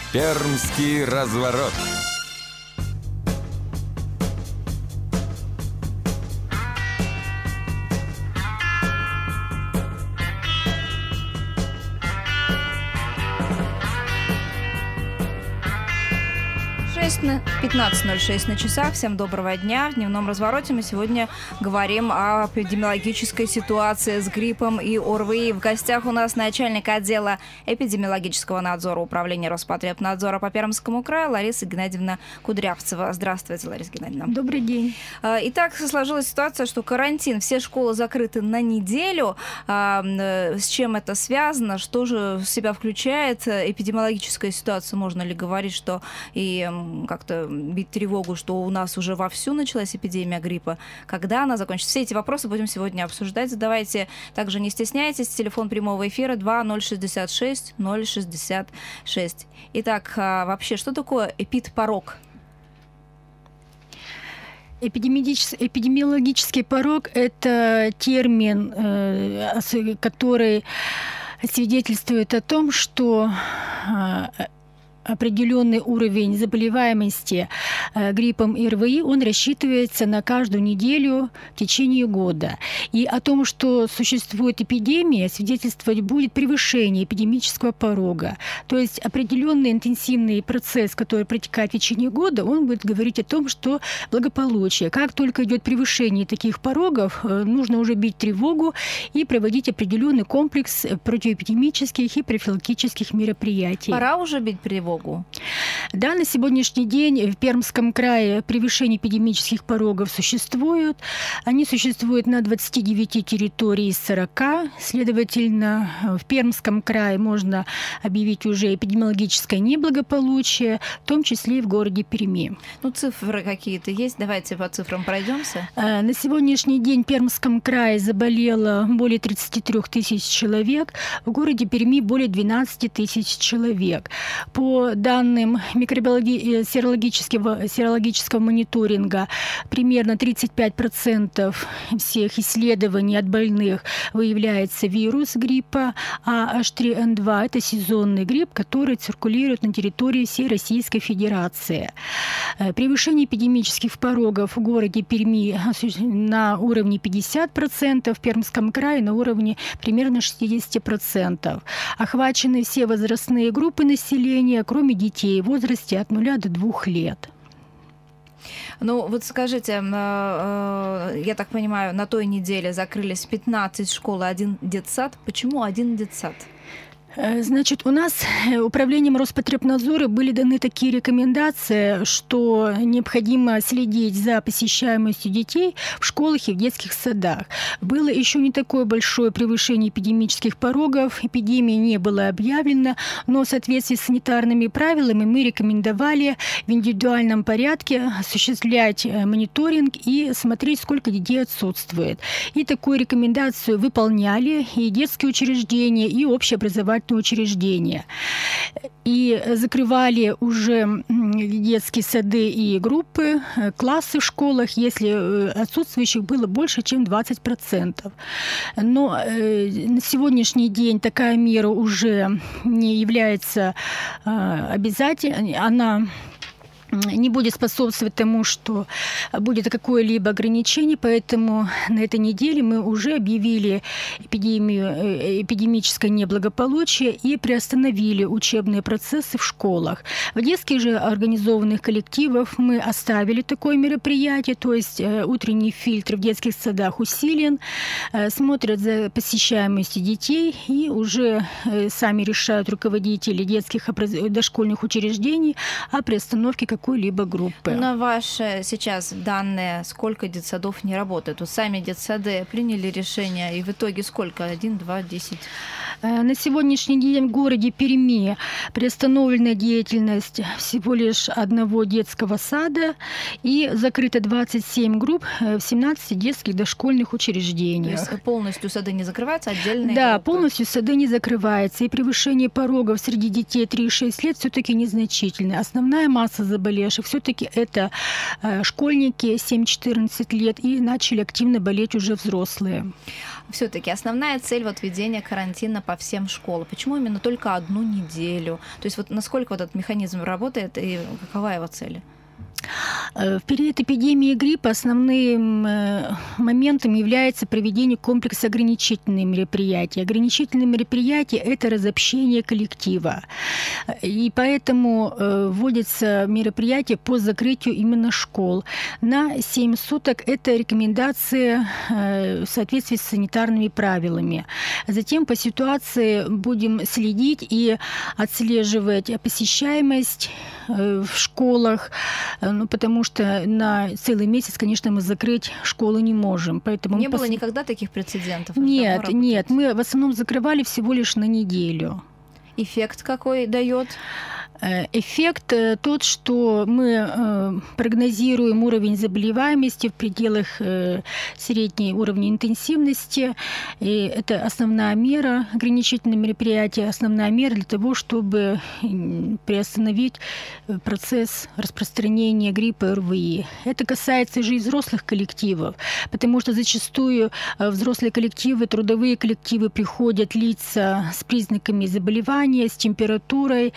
Пермский разворот. На 15:06 на часах. Всем доброго дня. В дневном развороте мы сегодня говорим о эпидемиологической ситуации с гриппом и ОРВИ. В гостях у нас начальник отдела эпидемиологического надзора Управления Роспотребнадзора по Пермскому краю Лариса Геннадьевна Кудрявцева. Здравствуйте, Лариса Геннадьевна. Добрый день. Итак, сложилась ситуация, что карантин, все школы закрыты на неделю. С чем это связано? Что же в себя включает эпидемиологическая ситуация? Можно ли говорить, что и как-то бить тревогу, что у нас уже вовсю началась эпидемия гриппа? Когда она закончится? Все эти вопросы будем сегодня обсуждать. Задавайте, также не стесняйтесь. Телефон прямого эфира 2066 066. Итак, вообще, что такое эпидпорог? Эпидемиологический порог – это термин, который свидетельствует о том, что определенный уровень заболеваемости гриппом и ОРВИ, он рассчитывается на каждую неделю в течение года. И о том, что существует эпидемия, свидетельствовать будет превышение эпидемического порога. То есть определенный интенсивный процесс, который протекает в течение года, он будет говорить о том, что благополучие. Как только идет превышение таких порогов, нужно уже бить тревогу и проводить определенный комплекс противоэпидемических и профилактических мероприятий. Пора уже бить тревогу? Да, на сегодняшний день в Пермском крае превышение эпидемических порогов существуют. Они существуют на 29 территорий из 40. Следовательно, в Пермском крае можно объявить уже эпидемиологическое неблагополучие, в том числе и в городе Перми. Цифры какие-то есть? Давайте по цифрам пройдемся. На сегодняшний день в Пермском крае заболело более 33 тысяч человек, в городе Перми более 12 тысяч человек. По данным серологического мониторинга, примерно 35% всех исследований от больных выявляется вирус гриппа, а H3N2 – это сезонный грипп, который циркулирует на территории всей Российской Федерации. Превышение эпидемических порогов в городе Перми на уровне 50%, в Пермском крае на уровне примерно 60%. Охвачены все возрастные группы населения, кроме детей в возрасте от 0 до 2 лет. Скажите, я так понимаю, на той неделе закрылись 15 школ и 1 детсад. Почему 1 детсад? Значит, у нас управлением Роспотребнадзора были даны такие рекомендации, что необходимо следить за посещаемостью детей в школах и в детских садах. Было еще не такое большое превышение эпидемических порогов, эпидемия не была объявлена, но в соответствии с санитарными правилами мы рекомендовали в индивидуальном порядке осуществлять мониторинг и смотреть, сколько детей отсутствует. И такую рекомендацию выполняли и детские учреждения, и общеобразовательные учреждения. И закрывали уже детские сады и группы, классы в школах, если отсутствующих было больше, чем 20%. Но на сегодняшний день такая мера уже не является обязательной. Она не будет способствовать тому, что будет какое-либо ограничение, поэтому на этой неделе мы уже объявили эпидемическое неблагополучие и приостановили учебные процессы в школах. В детских же организованных коллективах мы оставили такое мероприятие, то есть утренний фильтр в детских садах усилен, смотрят за посещаемостью детей и уже сами решают руководители детских дошкольных учреждений о приостановке какой-либо группы. На ваши сейчас данные, сколько детсадов не работает? Сами детсады приняли решение, и в итоге сколько? 1, 2, 10? На сегодняшний день в городе Перми приостановлена деятельность всего лишь одного детского сада и закрыто 27 групп в 17 детских дошкольных учреждениях. То есть полностью сады не закрываются, отдельные Да, группы? полностью сады не закрываются. И превышение порогов среди детей 3-6 лет все-таки незначительное. Основная масса заболеваний заболевших, все-таки это школьники 7-14 лет и начали активно болеть уже взрослые. Все-таки основная цель вот введения карантина по всем школам. Почему именно только 1 неделю? То есть вот насколько вот этот механизм работает и какова его цель? В период эпидемии гриппа основным моментом является проведение комплекса ограничительных мероприятий. Ограничительные мероприятия – это разобщение коллектива. И поэтому вводятся мероприятия по закрытию именно школ. На 7 суток это рекомендации в соответствии с санитарными правилами. Затем по ситуации будем следить и отслеживать посещаемость в школах, потому что на целый месяц, конечно, мы закрыть школу не можем. Поэтому не было никогда таких прецедентов? Нет, мы в основном закрывали всего лишь на неделю. Эффект какой дает? Эффект тот, что мы прогнозируем уровень заболеваемости в пределах средней уровня интенсивности. И это основная мера, ограничительное мероприятие, основная мера для того, чтобы приостановить процесс распространения гриппа РВИ. Это касается же и взрослых коллективов, потому что зачастую взрослые коллективы, трудовые коллективы приходят лица с признаками заболевания, с температурой.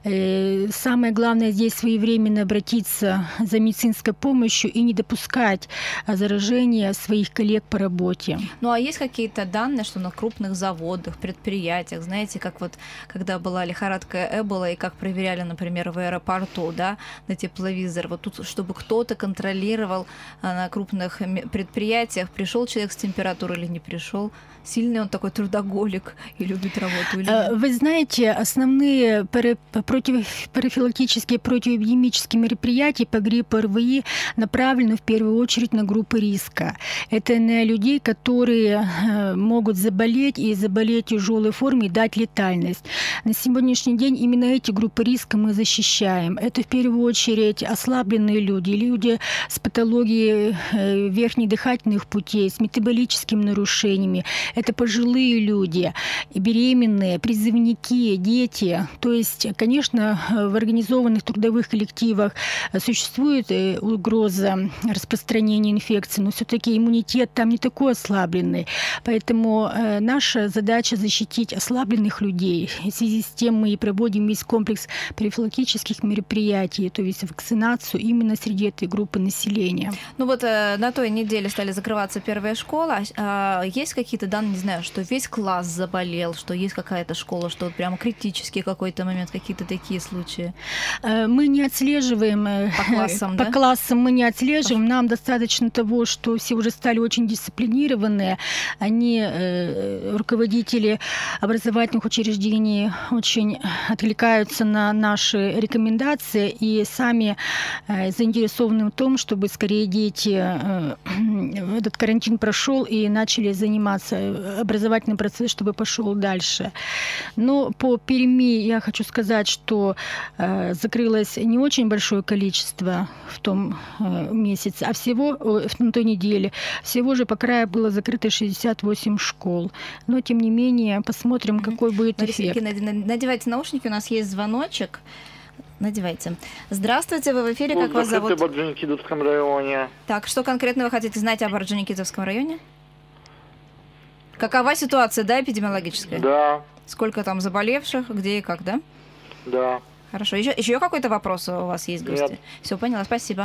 Самое главное здесь своевременно обратиться за медицинской помощью и не допускать заражения своих коллег по работе. Ну а есть какие-то данные, что на крупных заводах, предприятиях, знаете, как вот когда была лихорадка Эбола и как проверяли, например, в аэропорту, да, на тепловизор, вот тут, чтобы кто-то контролировал на крупных предприятиях, пришел человек с температурой или не пришел, сильный он такой трудоголик и любит работу или нет? Вы знаете, основные профилактические противоэпидемические мероприятия по гриппу РВИ направлены в первую очередь на группы риска. Это на людей, которые могут заболеть и заболеть в тяжелой форме и дать летальность. На сегодняшний день именно эти группы риска мы защищаем. Это в первую очередь ослабленные люди, люди с патологией верхних дыхательных путей, с метаболическими нарушениями. Это пожилые люди, беременные, призывники, дети. То есть, конечно, в организованных трудовых коллективах существует угроза распространения инфекции, но все-таки иммунитет там не такой ослабленный. Поэтому наша задача защитить ослабленных людей. В связи с тем мы и проводим весь комплекс профилактических мероприятий, то есть вакцинацию именно среди этой группы населения. Ну вот на той неделе стали закрываться первые школы. Есть какие-то данные, не знаю, что весь класс заболел, что есть какая-то школа, что вот прямо критический какой-то момент, какие-то такие случаи? Мы не отслеживаем по классам, по классам мы не отслеживаем. Нам достаточно того, что все уже стали очень дисциплинированные. Они, руководители образовательных учреждений, очень откликаются на наши рекомендации и сами заинтересованы в том, чтобы скорее дети этот карантин прошел и начали заниматься образовательным процессом, чтобы пошел дальше. Но по Перми я хочу сказать, что закрылось не очень большое количество в том месяце, а всего на той неделе. Всего же по краю было закрыто 68 школ. Но, тем не менее, посмотрим, какой будет эффект. Надевайте наушники, у нас есть звоночек. Надевайте. Здравствуйте, вы в эфире, как вас зовут? В Орджоникидзевском районе. Так, что конкретно вы хотите знать об Орджоникидзевском районе? Какова ситуация, да, эпидемиологическая? Да. Сколько там заболевших, где и как, да? Да. Хорошо. Еще какой-то вопрос у вас есть, гости? Нет. Все, поняла, спасибо.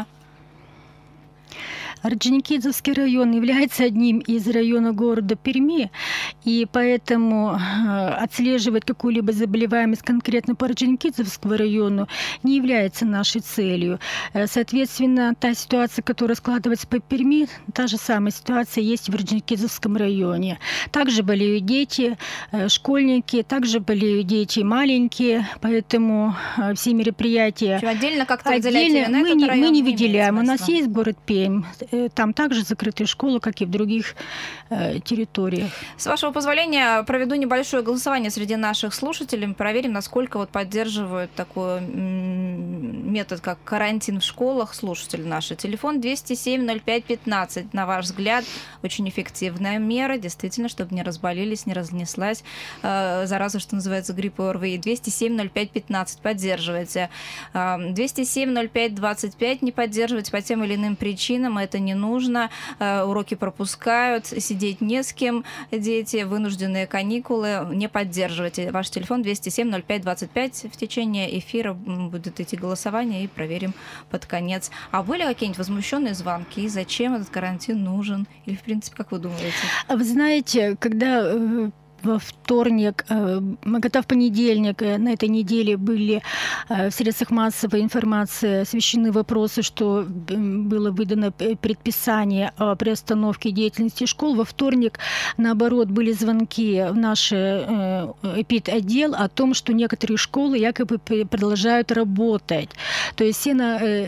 Орджоникидзевский район является одним из районов города Перми, и поэтому отслеживать какую-либо заболеваемость конкретно по Орджоникидзевскому району не является нашей целью. Соответственно, та ситуация, которая складывается по Перми, та же самая ситуация есть в Орджоникидзевском районе. Также болеют дети, школьники, также болеют дети маленькие, поэтому все мероприятия отдельно как-то отдельно мы не выделяем. У нас есть город Пермь. Там также закрытые школы, как и в других территориях. С вашего позволения проведу небольшое голосование среди наших слушателей. Проверим, насколько вот поддерживают такую метод, как карантин в школах, слушатели наши. Телефон 207-05-15. На ваш взгляд, очень эффективная мера, действительно, чтобы не разболелись, не разнеслась зараза, что называется, грипп и ОРВИ. 207-05-15. Поддерживайте. 207-05-25. Не поддерживайте по тем или иным причинам. Это не нужно. Уроки пропускают. Сидеть не с кем. Дети, вынужденные каникулы. Не поддерживайте. Ваш телефон 207-05-25. В течение эфира будет идти голосование и проверим под конец. А были какие-нибудь возмущенные звонки? Зачем этот карантин нужен? Или, в принципе, как вы думаете? Вы знаете, когда во вторник, когда в понедельник на этой неделе были в средствах массовой информации освещены вопросы, что было выдано предписание о приостановке деятельности школ, во вторник, наоборот, были звонки в наш эпид-отдел о том, что некоторые школы якобы продолжают работать. То есть все,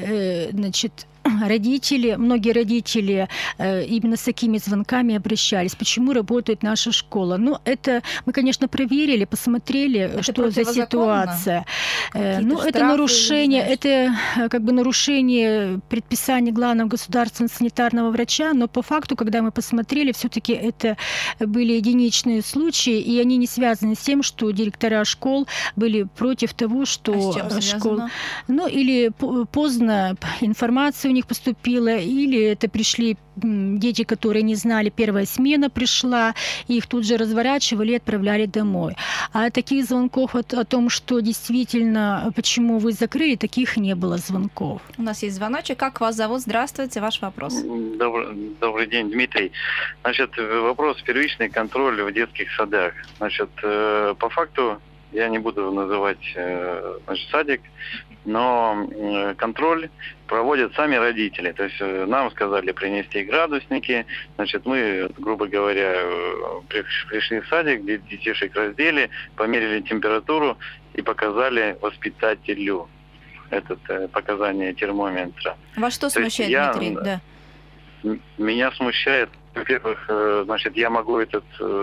родители, многие родители именно с такими звонками обращались. Почему работает наша школа? Ну, это мы, конечно, проверили, посмотрели, это что за ситуация. Ну, это нарушение, это как бы нарушение предписаний главного государственного санитарного врача, но по факту, когда мы посмотрели, все-таки это были единичные случаи, и они не связаны с тем, что директора школ были против того, что школ... Ну, или поздно информация у них поступила, или это пришли дети, которые не знали, первая смена пришла, и их тут же разворачивали и отправляли домой. А таких звонков о том, что действительно, почему вы закрыли, таких не было звонков. У нас есть звоночек. Как вас зовут? Здравствуйте, ваш вопрос. Добрый день, Дмитрий. Значит, вопрос первичный контроль в детских садах. Значит, по факту, я не буду называть садик, но контроль проводят сами родители. То есть нам сказали принести градусники. Значит, мы, грубо говоря, пришли в садик, где детишек раздели, померили температуру и показали воспитателю показание термометра. Вас что смущает, Дмитрий? Да. Меня смущает, во-первых, значит, я могу этот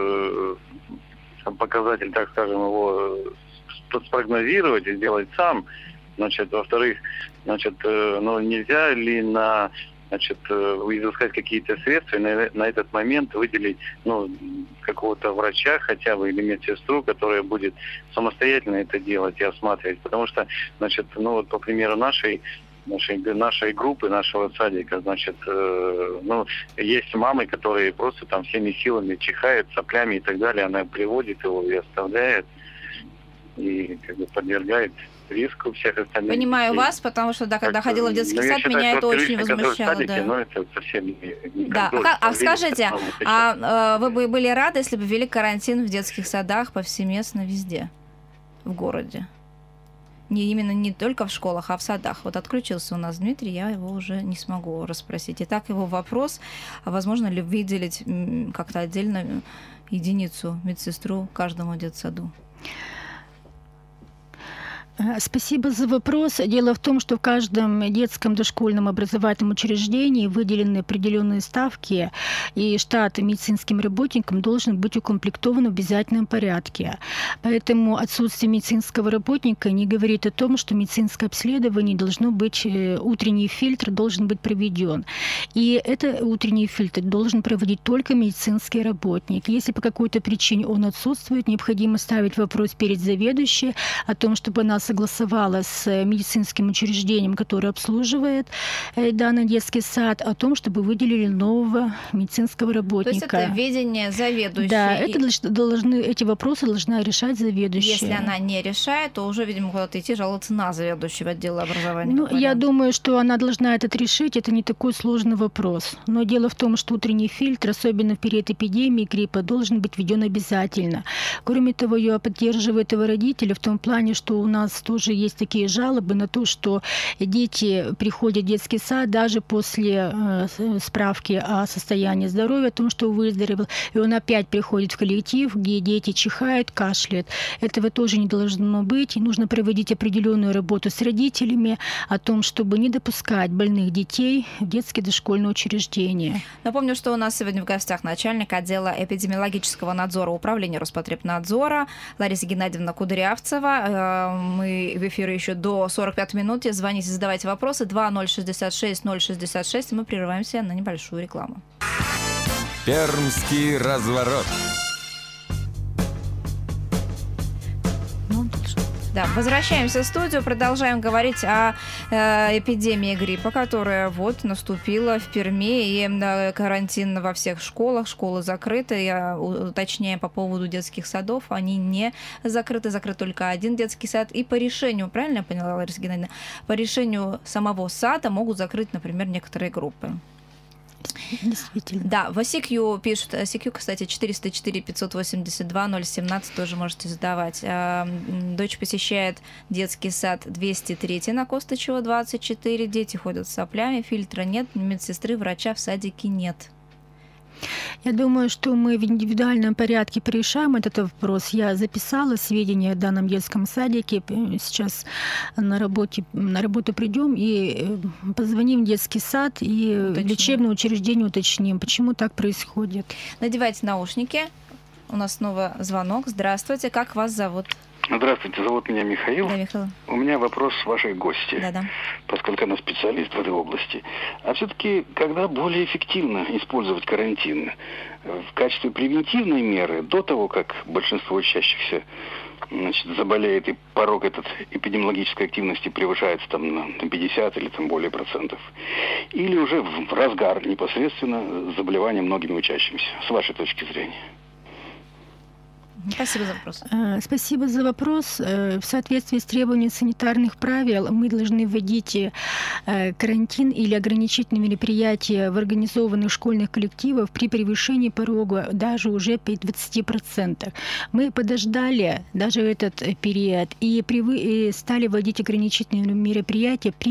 показатель, так скажем, его спрогнозировать и сделать сам. Значит, во-вторых, значит, ну, нельзя ли изыскать какие-то средства и на этот момент выделить, ну, какого-то врача хотя бы или медсестру, которая будет самостоятельно это делать и осматривать. Потому что, значит, ну вот по примеру нашей группы, нашего садика, значит, ну, есть мамы, которые просто там всеми силами чихают, соплями и так далее. Она приводит его и оставляет, и как бы подвергает риску всех остальных. Понимаю детей. вас, потому что, да, когда ходила в детский сад, меня это очень возмущало. Садике, да. Но это совсем не да. Скажите, вы бы были рады, если бы ввели карантин в детских садах повсеместно везде в городе? Не только в школах, а в садах. Вот отключился у нас Дмитрий, я его уже не смогу расспросить. Итак, его вопрос, возможно ли выделить как-то отдельно единицу медсестру каждому детсаду? Спасибо за вопрос. Дело в том, что в каждом детском дошкольном образовательном учреждении выделены определенные ставки, и штат медицинским работникам должен быть укомплектован в обязательном порядке. Поэтому отсутствие медицинского работника не говорит о том, что медицинское обследование должно быть, утренний фильтр должен быть проведен. И это утренний фильтр должен проводить только медицинский работник. Если по какой-то причине он отсутствует, необходимо ставить вопрос перед заведующей о том, чтобы она согласовала с медицинским учреждением, которое обслуживает данный детский сад, о том, чтобы выделили нового медицинского работника. То есть это ведение заведующей. Да, эти вопросы должна решать заведующая. Если она не решает, то уже, видимо, куда-то идти жаловаться на заведующего отдела образования. Ну, я думаю, что она должна это решить. Это не такой сложный вопрос. Но дело в том, что утренний фильтр, особенно в период эпидемии гриппа, должен быть введен обязательно. Кроме того, я поддерживаю этого родителя в том плане, что у нас тоже есть такие жалобы на то, что дети приходят в детский сад даже после справки о состоянии здоровья, о том, что выздоровел, и он опять приходит в коллектив, где дети чихают, кашляют. Этого тоже не должно быть. И нужно проводить определенную работу с родителями о том, чтобы не допускать больных детей в детские дошкольные учреждения. Напомню, что у нас сегодня в гостях начальник отдела эпидемиологического надзора Управления Роспотребнадзора Лариса Геннадьевна Кудрявцева. Мы Мы в эфире еще до 45 минут. Звоните, задавайте вопросы. 2066-066. Мы прерываемся на небольшую рекламу. Пермский разворот. Да, возвращаемся в студию, продолжаем говорить о эпидемии гриппа, которая вот наступила в Перми, и карантин во всех школах, школы закрыты. Я уточняю по поводу детских садов, они не закрыты, закрыт только один детский сад. И по решению, правильно я поняла, Лариса Геннадьевна, по решению самого сада могут закрыть, например, некоторые группы. Действительно. Да, в ICQ пишут, ICQ, кстати, 404-582-017, тоже можете задавать. Дочь посещает детский сад 203 на Костычева, 24. Дети ходят с соплями, фильтра нет, медсестры, врача в садике нет. Я думаю, что мы в индивидуальном порядке порешаем этот вопрос. Я записала сведения о данном детском садике. Сейчас на работу придем и позвоним в детский сад и в лечебное учреждение уточним, почему так происходит. Надевайте наушники. У нас снова звонок. Здравствуйте. Как вас зовут? Здравствуйте, зовут меня Михаил. Да, Михаил. У меня вопрос вашей гости, Да. поскольку она специалист в этой области. А все-таки, когда более эффективно использовать карантин? В качестве превентивной меры, до того, как большинство учащихся заболеет и порог этот эпидемиологической активности превышается там, на 50 или там, более процентов? Или уже в разгар непосредственно заболевания многими учащимися, с вашей точки зрения? Спасибо за вопрос. Спасибо за вопрос. В соответствии с требованиями санитарных правил мы должны вводить карантин или ограничительные мероприятия в организованных школьных коллективах при превышении порога даже уже при 20%. Мы подождали даже этот период и стали вводить ограничительные мероприятия при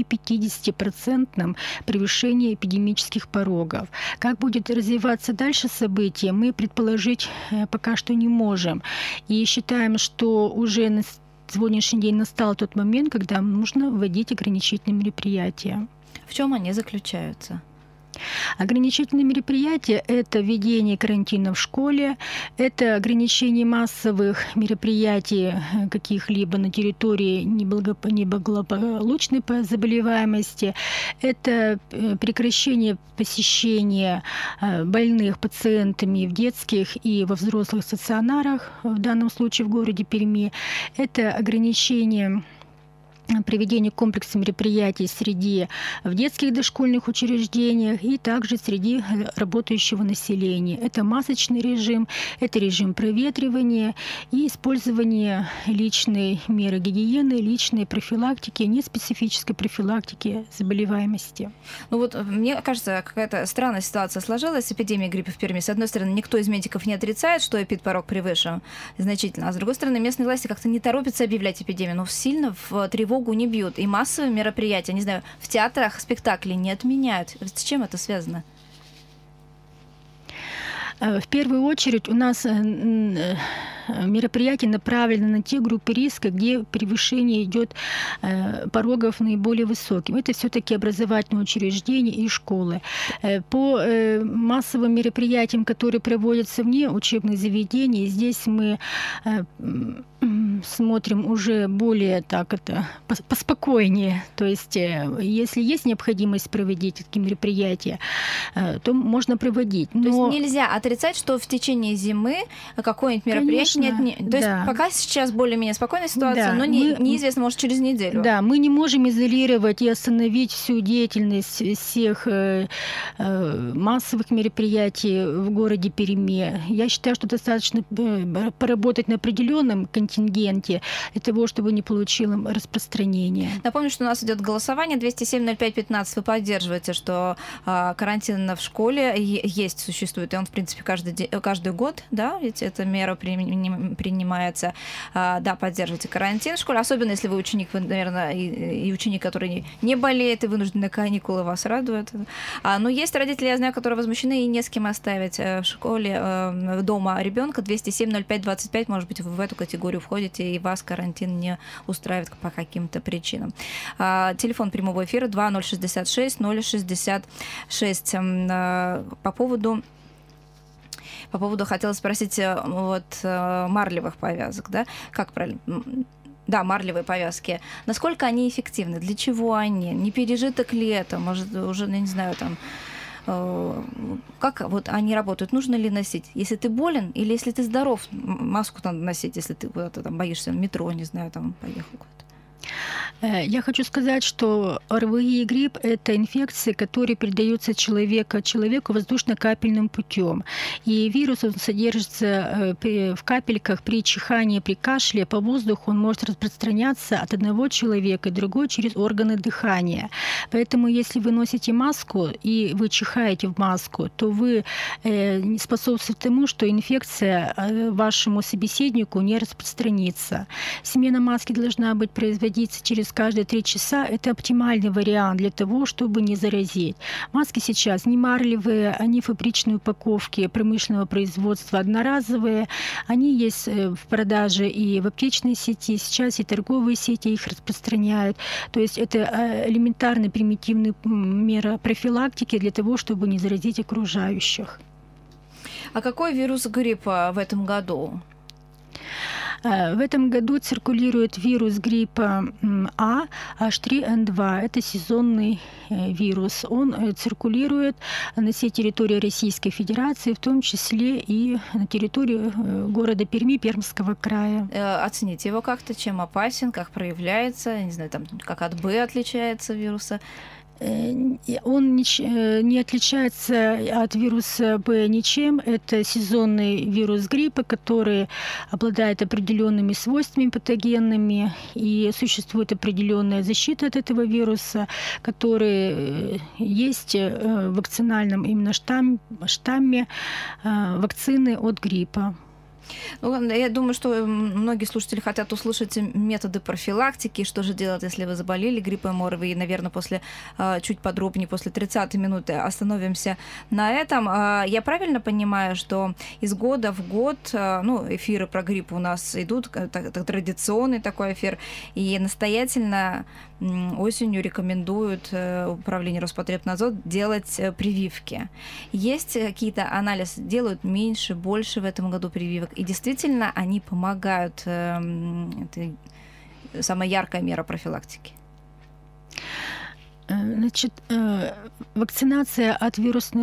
50% превышении эпидемических порогов. Как будет развиваться дальше события, мы предположить пока что не можем. И считаем, что уже на сегодняшний день настал тот момент, когда нужно вводить ограничительные мероприятия. В чем они заключаются? Ограничительные мероприятия – это введение карантина в школе, это ограничение массовых мероприятий каких-либо на территории неблагополучной по заболеваемости, это прекращение посещения больных пациентами в детских и во взрослых стационарах, в данном случае в городе Перми, это ограничение проведение комплекса мероприятий в детских дошкольных учреждениях и также среди работающего населения. Это масочный режим, это режим проветривания и использование личной меры гигиены, личной профилактики, неспецифической профилактики заболеваемости. Ну вот, мне кажется, какая-то странная ситуация сложилась с эпидемией гриппа в Перми. С одной стороны, никто из медиков не отрицает, что эпидпорог превышен значительно, а с другой стороны, местные власти как-то не торопятся объявлять эпидемию, но сильно в тревогу не бьют. И массовые мероприятия, не знаю, в театрах спектакли не отменяют. С чем это связано? В первую очередь у нас мероприятия направлены на те группы риска, где превышение идет порогов наиболее высоким. Это все-таки образовательные учреждения и школы. По массовым мероприятиям, которые проводятся вне учебных заведений, здесь мы смотрим уже более поспокойнее. То есть, если есть необходимость проводить такие мероприятия, то можно проводить. Но... То есть нельзя отрицать, что в течение зимы какое-нибудь мероприятие нет. То есть пока сейчас более-менее спокойная ситуация, но неизвестно, может, через неделю. Да, мы не можем изолировать и остановить всю деятельность всех массовых мероприятий в городе Перми. Я считаю, что достаточно поработать на определенном контингенте для того, чтобы не получило распространение. Напомню, что у нас идет голосование 207-05-15. Вы поддерживаете, что карантин в школе существует, и он, в принципе, каждый год, да, ведь эта мера принимается. Да, поддерживайте карантин в школе, особенно если вы ученик, вы, наверное, и ученик, который не болеет, и вынужденные каникулы вас радуют. Но есть родители, я знаю, которые возмущены, и не с кем оставить в школе, дома ребенка. 207-05-25, может быть, вы в эту категорию входите, и вас карантин не устраивает по каким-то причинам. Телефон прямого эфира 2066-066. По поводу хотела спросить марлевых повязок, да? Как правильно? Да, марлевые повязки. Насколько они эффективны? Для чего они? Не пережиток ли это? Может, уже, я не знаю, там... Как вот они работают? Нужно ли носить? Если ты болен или если ты здоров, маску надо носить, если ты куда-то там боишься, в метро, не знаю, там поехал куда-то. Я хочу сказать, что ОРВИ и грипп – это инфекции, которые передаются человеку воздушно-капельным путем. И вирус он содержится в капельках при чихании, при кашле. По воздуху он может распространяться от одного человека к другой через органы дыхания. Поэтому если вы носите маску и вы чихаете в маску, то вы способствуете тому, что инфекция вашему собеседнику не распространится. Смена маски должна быть производиться через каждые 3 часа. Это оптимальный вариант для того, чтобы не заразить. Маски сейчас не марлевые, они фабричной упаковки промышленного производства, одноразовые. Они есть в продаже и в аптечной сети. Сейчас и торговые сети их распространяют. То есть это элементарная примитивная мера профилактики для того, чтобы не заразить окружающих. А какой вирус гриппа в этом году? В этом году циркулирует вирус гриппа А, H3N2. Это сезонный вирус. Он циркулирует на всей территории Российской Федерации, в том числе и на территории города Перми, Пермского края. Оцените его как-то, чем опасен, как проявляется, не знаю, там, как от Б отличается вируса. Он не отличается от вируса Б ничем. Это сезонный вирус гриппа, который обладает определенными свойствами патогенными, и существует определенная защита от этого вируса, который есть в вакцинальном именно штамме вакцины от гриппа. Ну, я думаю, что многие слушатели хотят услышать методы профилактики, что же делать, если вы заболели гриппом ОРВИ. И, наверное, чуть подробнее, после 30-й минуты остановимся на этом. Я правильно понимаю, что из года в год, эфиры про грипп у нас идут, традиционный такой эфир, и настоятельно осенью рекомендуют управление Роспотребнадзор делать прививки. Есть какие-то анализы, делают меньше, больше в этом году прививок, и действительно они помогают. Это самая яркая мера профилактики. Значит, вакцинация от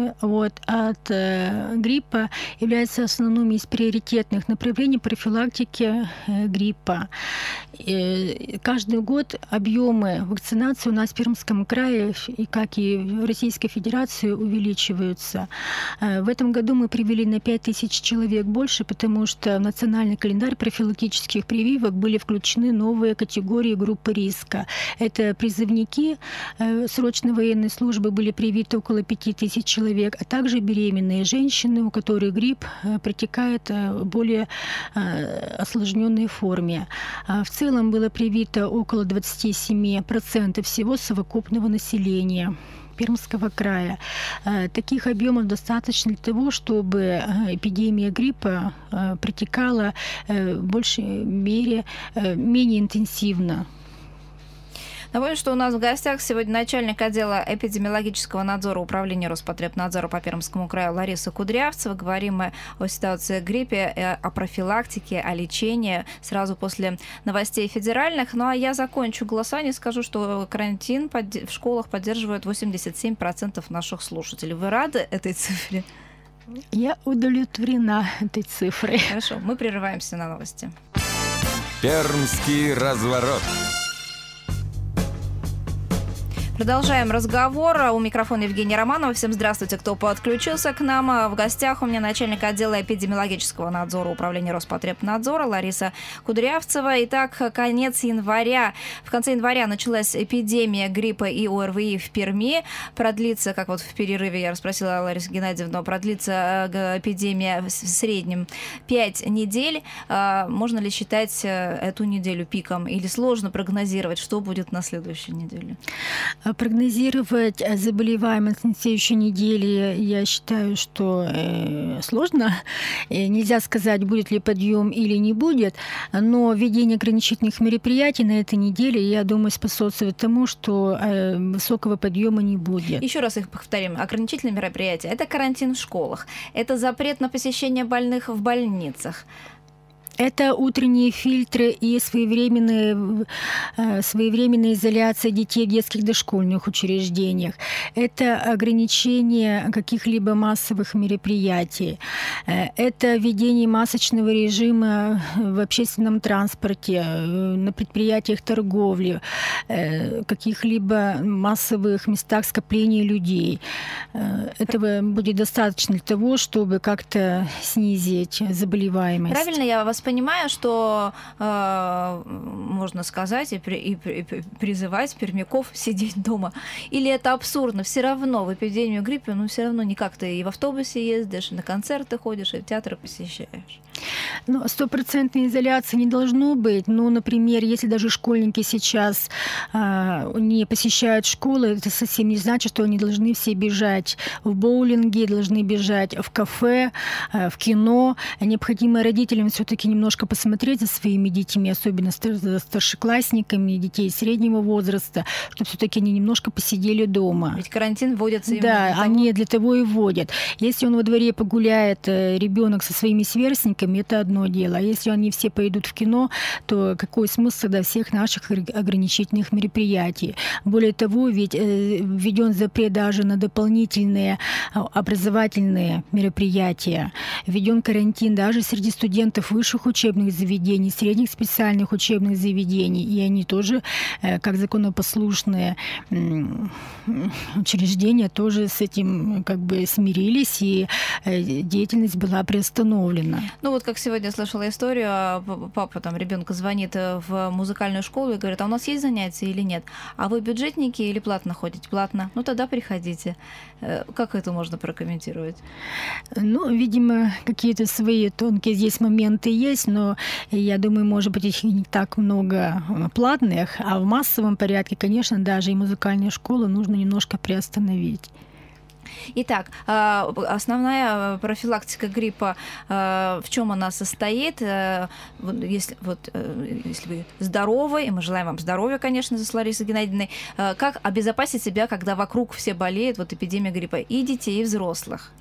гриппа является основным из приоритетных направлений профилактики гриппа. Каждый год объемы вакцинации у нас в Пермском крае, и как и в Российской Федерации, увеличиваются. В этом году мы привели на 5000 человек больше, потому что в национальный календарь профилактических прививок были включены новые категории группы риска. Это призывники срочной военной службы, были привиты около 5000 человек, а также беременные женщины, у которых грипп протекает в более осложненной форме. В целом было привито около 27% всего совокупного населения Пермского края. Таких объемов достаточно для того, чтобы эпидемия гриппа протекала в большей мере менее интенсивно. Напомню, что у нас в гостях сегодня начальник отдела эпидемиологического надзора Управления Роспотребнадзора по Пермскому краю Лариса Кудрявцева. Говорим мы о ситуации в гриппе, о профилактике, о лечении сразу после новостей федеральных. Ну а я закончу голосование, скажу, что карантин в школах поддерживает 87% наших слушателей. Вы рады этой цифре? Я удовлетворена этой цифрой. Хорошо, мы прерываемся на новости. Пермский разворот. Продолжаем разговор. У микрофона Евгения Романова. Всем здравствуйте, кто подключился к нам. В гостях у меня начальник отдела эпидемиологического надзора Управления Роспотребнадзора Лариса Кудрявцева. Итак, конец января. В конце января началась эпидемия гриппа и ОРВИ в Перми. Продлится, как вот в перерыве я расспросила Ларису Геннадьевну, продлится эпидемия в среднем 5 недель. Можно ли считать эту неделю пиком? Или сложно прогнозировать, что будет на следующей неделе? Прогнозировать заболеваемость на следующей неделе, я считаю, что сложно. Нельзя сказать, будет ли подъем или не будет, но введение ограничительных мероприятий на этой неделе, я думаю, способствует тому, что высокого подъема не будет. Еще раз их повторим. Ограничительные мероприятия – это карантин в школах, это запрет на посещение больных в больницах. Это утренние фильтры и своевременная изоляция детей в детских дошкольных учреждениях. Это ограничение каких-либо массовых мероприятий. Это введение масочного режима в общественном транспорте, на предприятиях торговли, каких-либо массовых местах скопления людей. Этого будет достаточно для того, чтобы как-то снизить заболеваемость. Правильно я вас понимаю, что можно сказать и призывать пермяков сидеть дома? Или это абсурдно? Все равно в эпидемию гриппа, все равно никак ты и в автобусе ездишь, и на концерты ходишь, и в театры посещаешь. 100% изоляции не должно быть. Например, если даже школьники сейчас не посещают школы, это совсем не значит, что они должны все бежать в боулинге, должны бежать в кафе, в кино. Необходимо родителям все-таки немножко посмотреть за своими детьми, особенно за старшеклассниками, детей среднего возраста, чтобы все-таки они немножко посидели дома. Ведь карантин вводится именно для того. Они для того и вводят. Если он во дворе погуляет, ребенок со своими сверстниками, это одно дело. А если они все пойдут в кино, то какой смысл тогда всех наших ограничительных мероприятий? Более того, ведь введен запрет даже на дополнительные образовательные мероприятия. Введен карантин даже среди студентов высших учебных заведений, средних специальных учебных заведений. И они тоже, как законопослушные учреждения, тоже с этим смирились, и деятельность была приостановлена. Как сегодня слышала историю, папа ребенка звонит в музыкальную школу и говорит: а у нас есть занятия или нет? А вы бюджетники или платно ходите? Платно. Тогда приходите. Как это можно прокомментировать? Видимо, какие-то свои тонкие здесь моменты есть, но я думаю, может быть, их не так много платных, а в массовом порядке, конечно, даже и музыкальные школы нужно немножко приостановить. Итак, основная профилактика гриппа, в чем она состоит? Если вы здоровы, и мы желаем вам здоровья, конечно, с Ларисой Геннадьевной, как обезопасить себя, когда вокруг все болеют, эпидемия гриппа, и детей, и взрослых?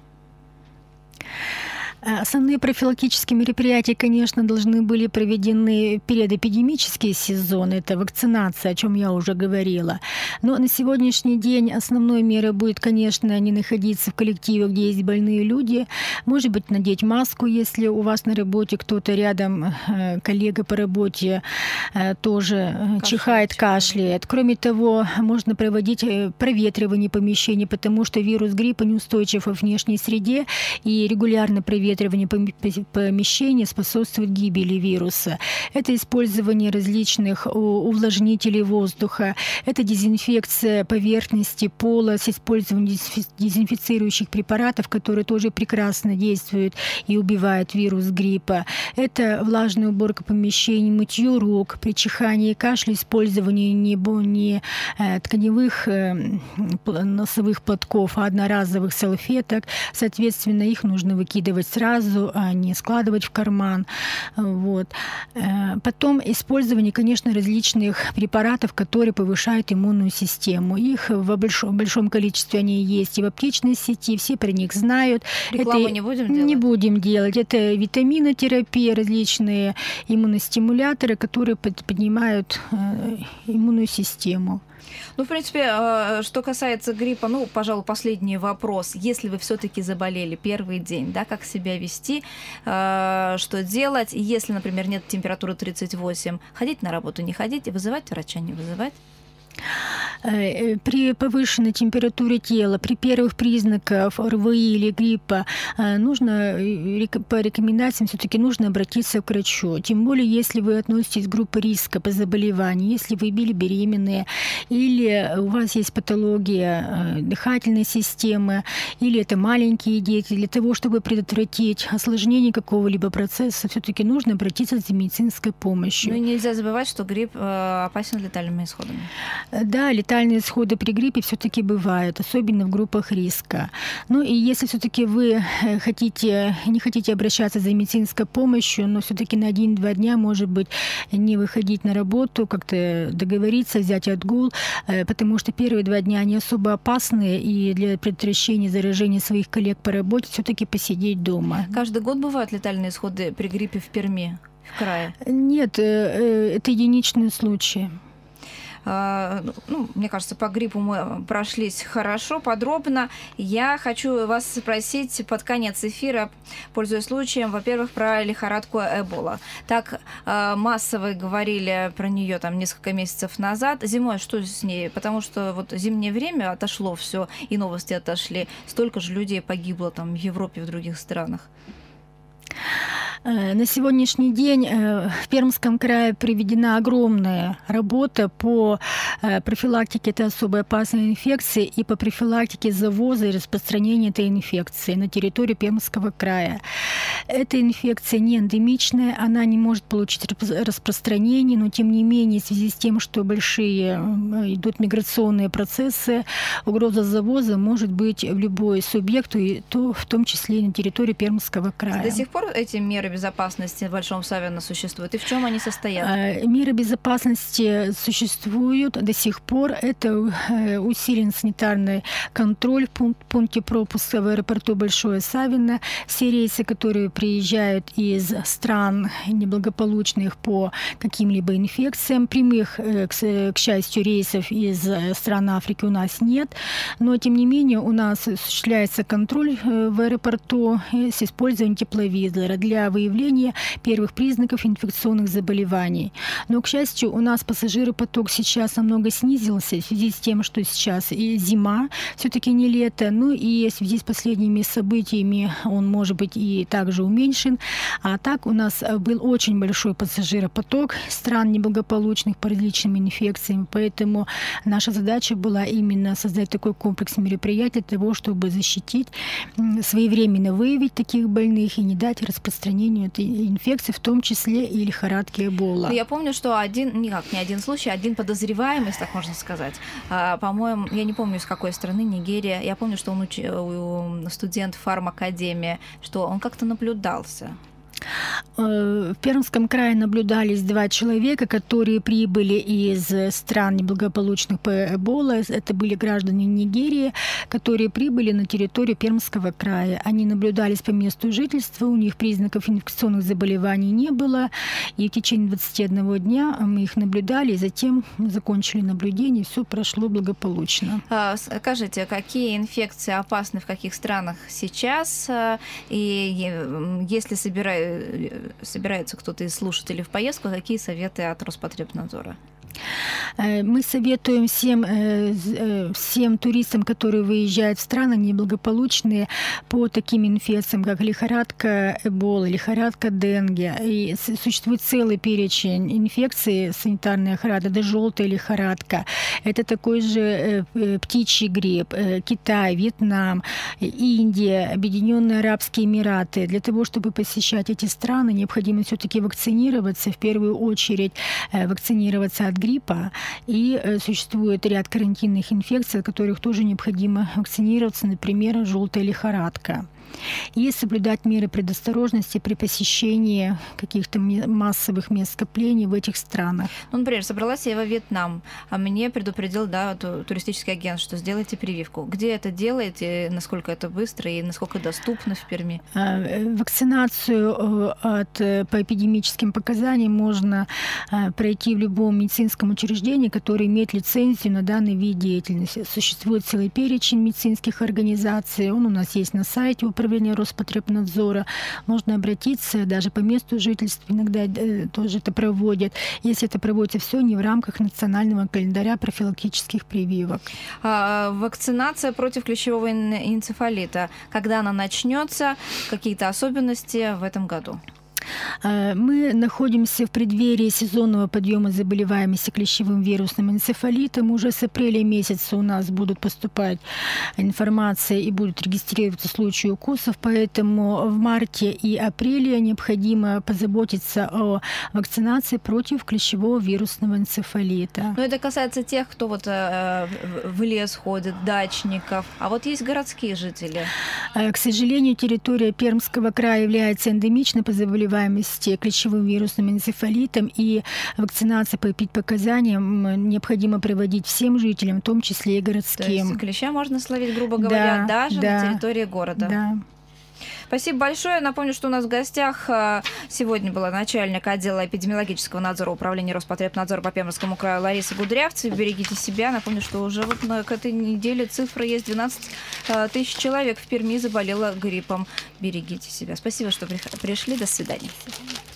Основные профилактические мероприятия, конечно, должны были проведены в передэпидемический сезон. Это вакцинация, о чем я уже говорила. Но на сегодняшний день основной мерой будет, конечно, не находиться в коллективе, где есть больные люди. Может быть, надеть маску, если у вас на работе кто-то рядом, коллега по работе, тоже чихает, кашляет. Кроме того, можно проводить проветривание помещений, потому что вирус гриппа неустойчив во внешней среде, и регулярно проветривание помещения способствует гибели вируса. Это использование различных увлажнителей воздуха, это дезинфекция поверхности пола с использованием дезинфицирующих препаратов, которые тоже прекрасно действуют и убивают вирус гриппа. Это влажная уборка помещений, мытье рук, при чихании и кашле использование не тканевых носовых платков, а одноразовых салфеток. Соответственно, их нужно выкидывать сразу, а не складывать в карман. Потом использование, конечно, различных препаратов, которые повышают иммунную систему. Их в большом количестве они есть и в аптечной сети, все про них знают. Рекламу не будем делать? Не будем делать. Это витаминотерапия, различные иммуностимуляторы, которые поднимают иммунную систему. В принципе, что касается гриппа, пожалуй, последний вопрос. Если вы все-таки заболели первый день, как себя вести, что делать? Если, например, нет температуры 38, ходить на работу, не ходить, вызывать врача, не вызывать? При повышенной температуре тела, при первых признаках ОРВИ или гриппа нужно, по рекомендациям, все-таки нужно обратиться к врачу. Тем более, если вы относитесь к группе риска по заболеванию, если вы были беременные, или у вас есть патология дыхательной системы, или это маленькие дети. Для того, чтобы предотвратить осложнение какого-либо процесса, все-таки нужно обратиться за медицинской помощью. И нельзя забывать, что грипп опасен летальными исходами. Да, летальные исходы при гриппе все-таки бывают, особенно в группах риска. И если все-таки вы не хотите обращаться за медицинской помощью, но все-таки на 1-2 дня, может быть, не выходить на работу, как-то договориться, взять отгул, потому что первые 2 дня они особо опасные, и для предотвращения заражения своих коллег по работе все-таки посидеть дома. Каждый год бывают летальные исходы при гриппе в Перми? в крае? Нет, это единичные случаи. Мне кажется, по гриппу мы прошлись хорошо, подробно. Я хочу вас спросить под конец эфира, пользуясь случаем, во-первых, про лихорадку Эбола. Так массово говорили про нее там несколько месяцев назад. Зимой что с ней? Потому что вот зимнее время отошло все, и новости отошли. Столько же людей погибло там в Европе, в других странах. На сегодняшний день в Пермском крае проведена огромная работа по профилактике этой особо опасной инфекции и по профилактике завоза и распространения этой инфекции на территории Пермского края. Эта инфекция не эндемичная, она не может получить распространение, но тем не менее, в связи с тем, что большие идут миграционные процессы, угроза завоза может быть в любой субъект, и то в том числе и на территории Пермского края. До сих пор эти меры безопасности в Большом Савино существуют? И в чем они состоят? Меры безопасности существуют до сих пор. Это усилен санитарный контроль в пункте пропуска в аэропорту Большое Савино. Все рейсы, которые приезжают из стран неблагополучных по каким-либо инфекциям, прямых, к счастью, рейсов из стран Африки у нас нет. Но, тем не менее, у нас осуществляется контроль в аэропорту с использованием тепловизора для выявления первых признаков инфекционных заболеваний. Но, к счастью, у нас пассажиропоток сейчас намного снизился в связи с тем, что сейчас и зима, все-таки не лето, ну и в связи с последними событиями он может быть и также уменьшен. А так у нас был очень большой пассажиропоток стран неблагополучных по различным инфекциям, поэтому наша задача была именно создать такой комплекс мероприятий для того, чтобы защитить, своевременно выявить таких больных и не дать распространению этой инфекции, в том числе и лихорадки Эбола. Я помню, что не один случай, один подозреваемый, если так можно сказать. По-моему, я не помню, из какой страны, Нигерия. Я помню, что он студент фармакадемии, что он как-то наблюдался. В Пермском крае наблюдались 2 человека, которые прибыли из стран неблагополучных по Эбола. Это были граждане Нигерии, которые прибыли на территорию Пермского края. Они наблюдались по месту жительства, у них признаков инфекционных заболеваний не было. И в течение 21 дня мы их наблюдали, и затем закончили наблюдение, и все прошло благополучно. Скажите, какие инфекции опасны в каких странах сейчас? И если собирается кто-то из слушателей в поездку, какие советы от Роспотребнадзора? Мы советуем всем туристам, которые выезжают в страны неблагополучные, по таким инфекциям, как лихорадка Эбола, лихорадка Денге. И существует целый перечень инфекций санитарной охраны, это желтая лихорадка, это такой же птичий грипп, Китай, Вьетнам, Индия, Объединенные Арабские Эмираты. Для того, чтобы посещать эти страны, необходимо все-таки вакцинироваться, в первую очередь вакцинироваться от гриппа, и существует ряд карантинных инфекций, от которых тоже необходимо вакцинироваться, например, желтая лихорадка. И соблюдать меры предосторожности при посещении каких-то массовых мест скоплений в этих странах. Например, собралась я во Вьетнам, а мне предупредил туристический агент, что сделайте прививку. Где это делаете, насколько это быстро и насколько доступно в Перми? Вакцинацию по эпидемическим показаниям можно пройти в любом медицинском учреждении, которое имеет лицензию на данный вид деятельности. Существует целый перечень медицинских организаций, он у нас есть на сайте Управления Роспотребнадзора. Можно обратиться даже по месту жительства, иногда тоже это проводят, если это проводится все не в рамках национального календаря профилактических прививок. Вакцинация против клещевого энцефалита, когда она начнется, какие-то особенности в этом году? Мы находимся в преддверии сезонного подъема заболеваемости клещевым вирусным энцефалитом. Уже с апреля месяца у нас будут поступать информация и будут регистрироваться случаи укусов, поэтому в марте и апреле необходимо позаботиться о вакцинации против клещевого вирусного энцефалита. Но это касается тех, кто в лес ходит, дачников, а вот есть городские жители. К сожалению, территория Пермского края является эндемичной по заболеваемости клещевым вирусным энцефалитом, и вакцинация по эпидпоказаниям необходимо проводить всем жителям, в том числе и городским. То есть клеща можно словить, грубо говоря, даже на территории города. Да. Спасибо большое. Напомню, что у нас в гостях сегодня была начальник отдела эпидемиологического надзора управления Роспотребнадзора по Пермскому краю Лариса Гудрявцева. Берегите себя. Напомню, что уже вот к этой неделе цифра есть: 12 тысяч человек в Перми заболело гриппом. Берегите себя. Спасибо, что пришли. До свидания.